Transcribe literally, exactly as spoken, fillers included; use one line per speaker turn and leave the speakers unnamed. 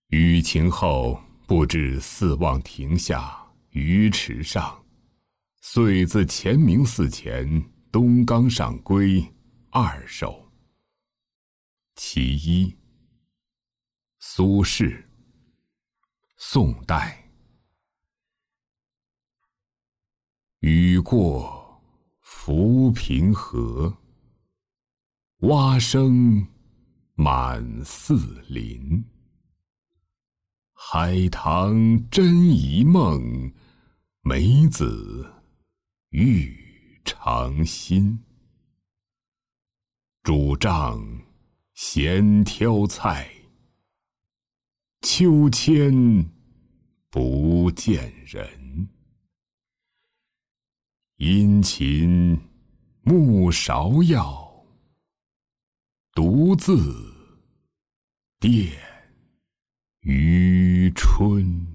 雨晴后，不知四望亭下鱼池上，遂自乾明寺前东冈上归二首。其一，苏轼，宋代。雨过浮萍河，蛙声满寺林。海棠真一梦，梅子欲长新。主杖闲挑菜，秋千不见人。殷勤木芍药，独自店于春。